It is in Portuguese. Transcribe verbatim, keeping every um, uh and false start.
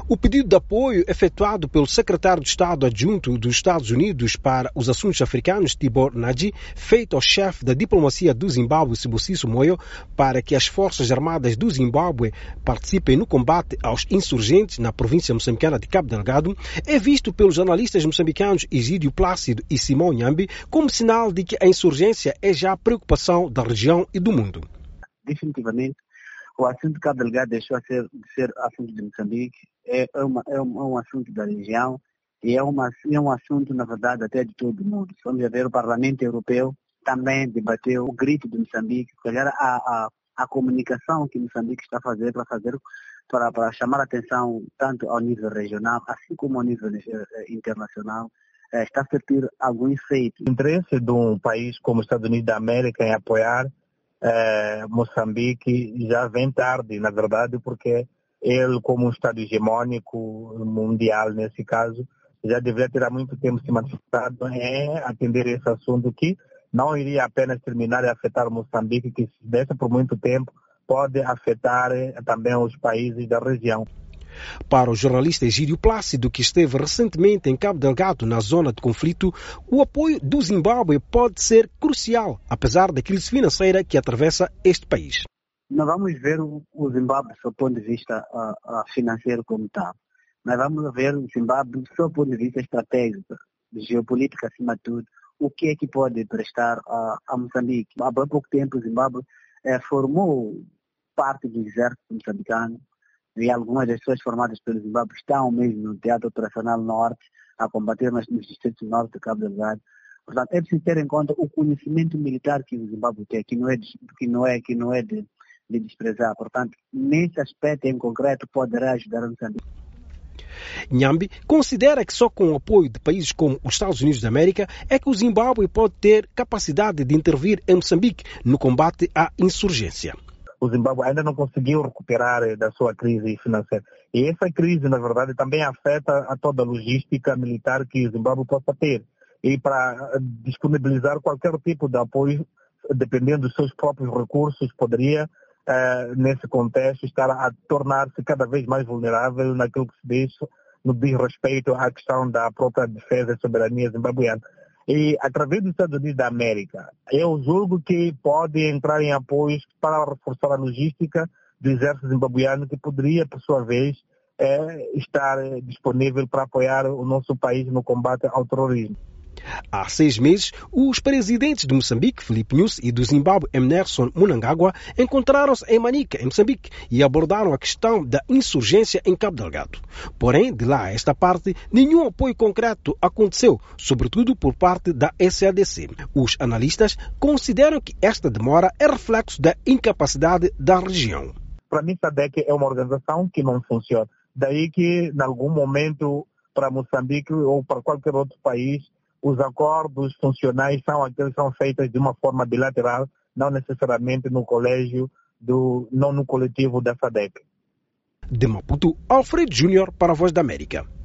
O pedido de apoio efetuado pelo secretário de Estado adjunto dos Estados Unidos para os assuntos africanos, Tibor Nagy, feito ao chefe da diplomacia do Zimbábue, Sibusiso Moyo, para que as Forças Armadas do Zimbábue participem no combate aos insurgentes na província moçambicana de Cabo Delgado, é visto pelos analistas moçambicanos Egídio Plácido e Simão Nhambi como sinal de que a insurgência é já a preocupação da região e do mundo. Definitivamente, o assunto de Cabo Delgado deixou de ser, de ser assunto de Moçambique, é, uma, é, um, é um assunto da região e é, uma, é um assunto, na verdade, até de todo mundo. Vamos ver, o Parlamento Europeu também debateu o grito de Moçambique, a, a, a comunicação que Moçambique está a fazer para fazer para, para chamar a atenção tanto ao nível regional, assim como ao nível internacional, está a ter algum efeito. O interesse de um país como os Estados Unidos da América em apoiar É, Moçambique já vem tarde, na verdade, porque ele, como um Estado hegemônico mundial, nesse caso, já deveria ter há muito tempo se manifestado em atender esse assunto que não iria apenas terminar e afetar Moçambique, que se desse por muito tempo pode afetar também os países da região. Para o jornalista Egídio Plácido, que esteve recentemente em Cabo Delgado, na zona de conflito, o apoio do Zimbábue pode ser crucial, apesar da crise financeira que atravessa este país. Nós vamos ver o, o Zimbábue do ponto de vista uh, uh, financeiro como está. Nós vamos ver o Zimbábue do ponto de vista estratégico, de geopolítica acima de tudo, o que é que pode prestar uh, a Moçambique. Há bem pouco tempo o Zimbábue uh, formou parte do exército moçambicano, e algumas das pessoas formadas pelo Zimbábue estão mesmo no Teatro Operacional Norte a combater nos distritos norte de Cabo Delgado. Portanto, é preciso ter em conta o conhecimento militar que o Zimbábue tem, que não é de, que não é, que não é de, de desprezar. Portanto, nesse aspecto em concreto, poderá ajudar a Moçambique. Nhambi considera que só com o apoio de países como os Estados Unidos da América é que o Zimbábue pode ter capacidade de intervir em Moçambique no combate à insurgência. O Zimbábue ainda não conseguiu recuperar da sua crise financeira. E essa crise, na verdade, também afeta a toda a logística militar que o Zimbábue possa ter. E para disponibilizar qualquer tipo de apoio, dependendo dos seus próprios recursos, poderia, eh, nesse contexto, estar a tornar-se cada vez mais vulnerável naquilo que se diz, no diz respeito à questão da própria defesa e soberania zimbabueana. E através dos Estados Unidos da América, eu julgo que pode entrar em apoios para reforçar a logística do exército zimbabueano, que poderia, por sua vez, é, estar disponível para apoiar o nosso país no combate ao terrorismo. Há seis meses, os presidentes de Moçambique, Filipe Nyusi, e do Zimbábue, Emmerson Mnangagwa, encontraram-se em Manica, em Moçambique, e abordaram a questão da insurgência em Cabo Delgado. Porém, de lá a esta parte, nenhum apoio concreto aconteceu, sobretudo por parte da S A D C. Os analistas consideram que esta demora é reflexo da incapacidade da região. Para mim, a SADC é uma organização que não funciona. Daí que, em algum momento, para Moçambique ou para qualquer outro país, os acordos funcionais são aqueles que são feitos de uma forma bilateral, não necessariamente no colégio, do, não no coletivo da SADC. De Maputo, Alfredo Júnior para a Voz da América.